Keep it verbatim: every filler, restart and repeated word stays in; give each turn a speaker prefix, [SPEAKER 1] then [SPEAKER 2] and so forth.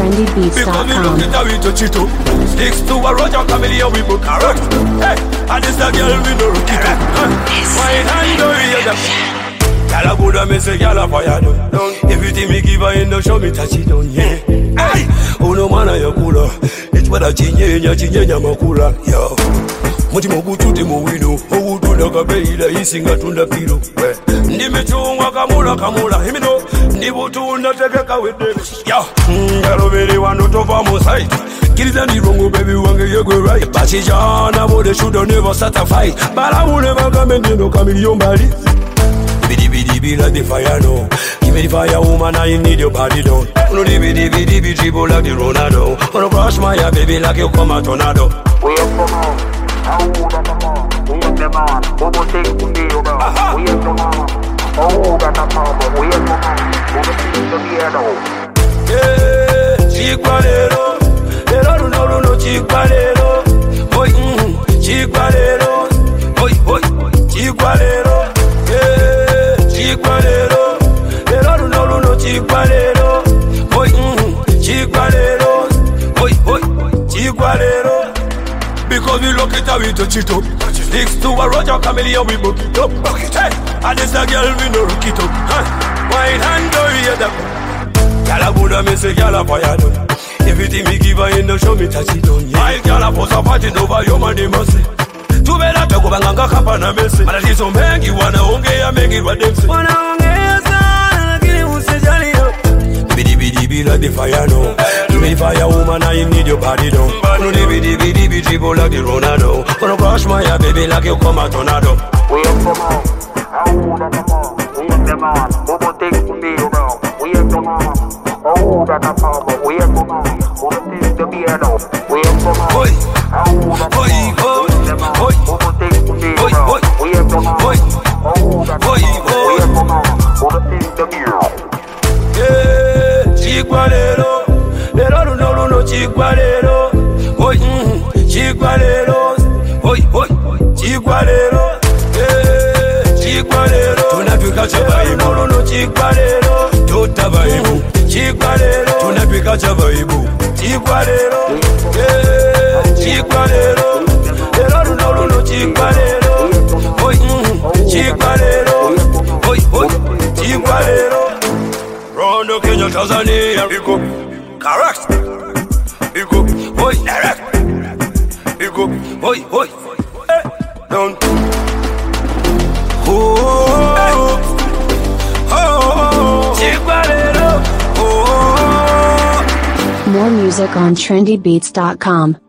[SPEAKER 1] trendy beats dot com.
[SPEAKER 2] Because we look it how we touch it up. Sticks to a Roger Chameleon we book correct. Hey, and this a girl we no rock it up. Wine and go here the girl a good and me say girl a fire down. Everything me give her in the show me touch it down, yeah. Hey, oh no man a ya cooler. It's what a chinye nya chinye nya makula, yo. Muti mogututi muwino, ogutu ka beida isinga tunda piro. Ndimechungwa kamula kamula, himino ndibutunda tekeka wedde. Yo, ngalo bere wano tova mo site. Kiriza ndirongo baby wange yegwe right. Bachijana bode should never start a fight. But I will never come and no come in your body. Bidi bidi bidi like the fire no. Give me the fire woman, I need your body down. No dibi dibi dibi dribble like the Ronaldo. Wanna crush my ya baby like you come a tornado.
[SPEAKER 3] We have come on. Oh, that's a man. We have the man. Bobo take to me, you know. We have the man. Oh, that's a man. We have the man. Bobo take to me, you know.
[SPEAKER 2] Yeah, Chiqualero. Lero no no no Chiqualero. Boy, mm, Chiqualero. Boy, boy, Chiqualero. Yeah, Chiqualero. Lero no no no Chiqualero. Boy, mm, Chiqualero. Boy, boy, Chiqualero. Because we look it how we touch it up. Sticks to a Roger Chameleon we book it up. Hey, and this a girl we no rock it up. Wine and go here the girl a good and me say girl a fire down. Everything me give her in the show me touch it down. My girl a post a fighting over your money mercy. Tu bela toko banganga kapa na mesi. Matatizo mengi wanaongea mengi wa demsi. Wanaongea sana lakini usijali yo. Bidi bidi bidi like the fire no. Give me the fire woman I need your body down. No dibi dibi dibi dribble like the Ronaldo. Wanna crush my ya baby like you come a tornado.
[SPEAKER 3] We have the man. Oh, that's a man. We have the man. Bobo take to me, you know. We have the man. Oh, that's a man. We have the man. Bobo take to me, you know. We have the man.
[SPEAKER 2] Oi,
[SPEAKER 3] oh, that's
[SPEAKER 2] oi, oi, oi,
[SPEAKER 3] Bobo take to me, you know. We have the man.
[SPEAKER 2] oi,
[SPEAKER 3] Oh, that's a
[SPEAKER 2] oi,
[SPEAKER 3] man. We have the man. Bobo take to me, you know.
[SPEAKER 2] yeah, Chiqualero. Lero no no no Chiqualero. Oi, mm, Chiqualero. Oi, oi, Chiqualero. Yeah, Chiqualero. Tunapika chabaibu. No no no Chiqualero. Tutabaibu. Chiqualero. Tunapika chabaibu. Chiqualero. Yeah, Chiqualero. Lero no no no Chiqualero. Oi, mm, Chiqualero. Oi, oi, Chiqualero. Rondo Kenya Tanzania. Iko correct. Iko oi direct. Iko oi oi. Down. Oh. Oh. Chiqualero. Oh.
[SPEAKER 1] More music on trendy beats dot com.